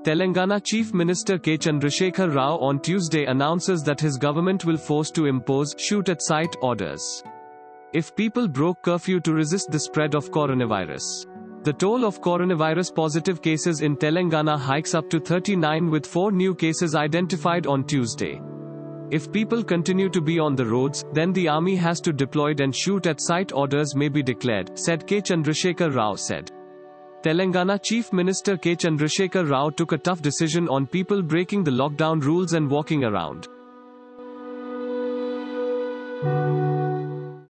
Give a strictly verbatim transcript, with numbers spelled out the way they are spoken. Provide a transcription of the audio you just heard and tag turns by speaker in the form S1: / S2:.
S1: Telangana Chief Minister K. Chandrasekhar Rao on Tuesday announces that his government will force to impose shoot-at-sight orders if people broke curfew to resist the spread of coronavirus. The toll of coronavirus positive cases in Telangana hikes up to thirty-nine with four new cases identified on Tuesday. If people continue to be on the roads, then the army has to deploy and shoot-at-sight orders may be declared, said K. Chandrasekhar Rao said. Telangana Chief Minister K. Chandrasekhar Rao took a tough decision on people breaking the lockdown rules and walking around.